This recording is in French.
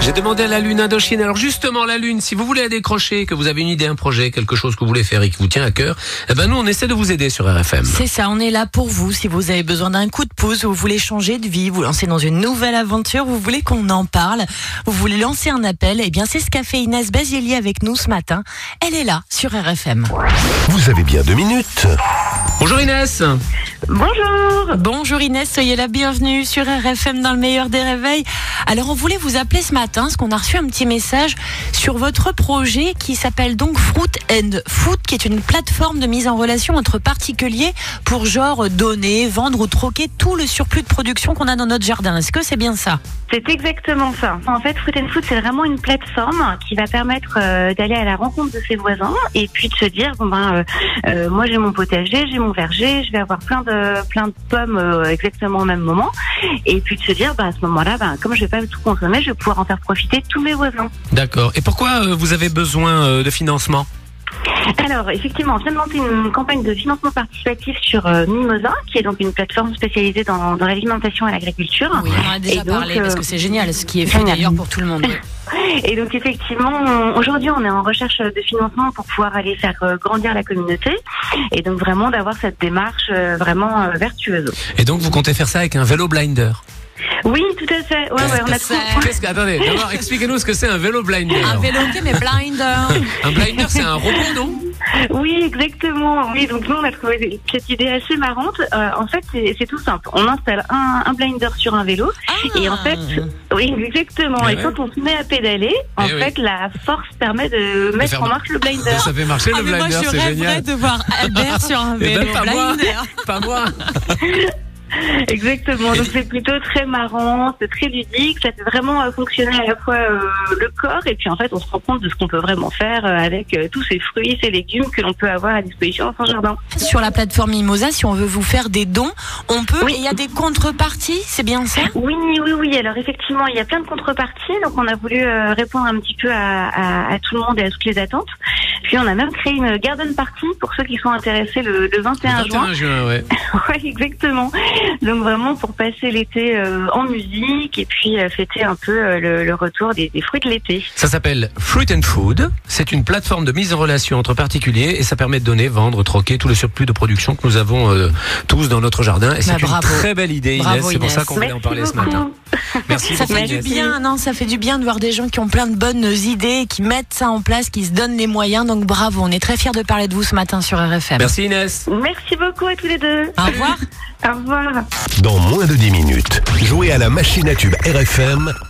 J'ai demandé à la Lune Indochine. Alors justement, la Lune, si vous voulez la décrocher, que vous avez une idée, un projet, quelque chose que vous voulez faire et qui vous tient à cœur, eh ben nous, on essaie de vous aider sur RFM. C'est ça, on est là pour vous. Si vous avez besoin d'un coup de pouce, vous voulez changer de vie, vous lancer dans une nouvelle aventure, vous voulez qu'on en parle, vous voulez lancer un appel, eh bien c'est ce qu'a fait Inès Basili avec nous ce matin. Elle est là sur RFM. Vous avez bien 2 minutes. Bonjour Inès. Bonjour. Bonjour Inès, soyez la bienvenue sur RFM dans le meilleur des réveils. Alors on voulait vous appeler ce matin parce qu'on a reçu un petit message sur votre projet qui s'appelle donc Fruit and Food, qui est une plateforme de mise en relation entre particuliers pour genre donner, vendre ou troquer tout le surplus de production qu'on a dans notre jardin. Est-ce que c'est bien ça ? C'est exactement ça. En fait, Fruit and Food, c'est vraiment une plateforme qui va permettre d'aller à la rencontre de ses voisins et puis de se dire moi j'ai mon potager, j'ai mon verger, je vais avoir plein de pommes exactement au même moment, et puis de se dire à ce moment-là, comme je vais pas tout consommer, je vais pouvoir en faire profiter tous mes voisins. D'accord. Et pourquoi vous avez besoin de financement ? Alors, effectivement, on vient de lancer une campagne de financement participatif sur Mimosa, qui est donc une plateforme spécialisée dans l'alimentation et l'agriculture. Oui, on en a déjà parlé parce que c'est génial, ce qui est fait d'ailleurs pour tout le monde. Et donc, effectivement, aujourd'hui, on est en recherche de financement pour pouvoir aller faire grandir la communauté et donc vraiment d'avoir cette démarche vraiment vertueuse. Et donc, vous comptez faire ça avec un vélo blinder ? Oui, tout à fait. Ouais, on a trouvé. Attendez, d'abord, expliquez-nous ce que c'est un vélo blinder. Un vélo, ok, mais blinder. Un blinder, c'est un robot, non ? Oui, exactement. Oui, donc nous, on a trouvé cette idée assez marrante. En fait, c'est tout simple. On installe un blinder sur un vélo. Et en fait, oui, exactement. Et quand on se met à pédaler, en fait, la force permet de mettre en marche le blinder. Ça fait marcher le blinder, moi, c'est génial. Je rêverais de voir Albert sur un vélo blinder. Pas moi. Exactement, donc c'est plutôt très marrant, c'est très ludique, ça fait vraiment fonctionner à la fois le corps et puis en fait on se rend compte de ce qu'on peut vraiment faire avec tous ces fruits, ces légumes que l'on peut avoir à disposition dans son jardin. Sur la plateforme Mimosa, si on veut vous faire des dons, on peut, oui. Et il y a des contreparties, c'est bien ça ? Oui, alors effectivement il y a plein de contreparties, donc on a voulu répondre un petit peu à tout le monde et à toutes les attentes. Puis on a même créé une garden party pour ceux qui sont intéressés le 21 juin. 21 juin, ouais. Ouais, exactement. Donc vraiment pour passer l'été en musique et puis fêter un peu le retour des fruits de l'été. Ça s'appelle Fruit and Food. C'est une plateforme de mise en relation entre particuliers et ça permet de donner, vendre, troquer tout le surplus de production que nous avons tous dans notre jardin. Et c'est une très belle idée, Inès. C'est pour ça qu'on voulait en parler ce matin. Merci ça beaucoup, fait Inès. du bien, non, ça fait du bien de voir des gens qui ont plein de bonnes idées, qui mettent ça en place, qui se donnent les moyens. Donc bravo, on est très fiers de parler de vous ce matin sur RFM. Merci Inès. Merci beaucoup à tous les deux. Au revoir. Au revoir. Dans moins de 10 minutes, jouez à la machine à tubes RFM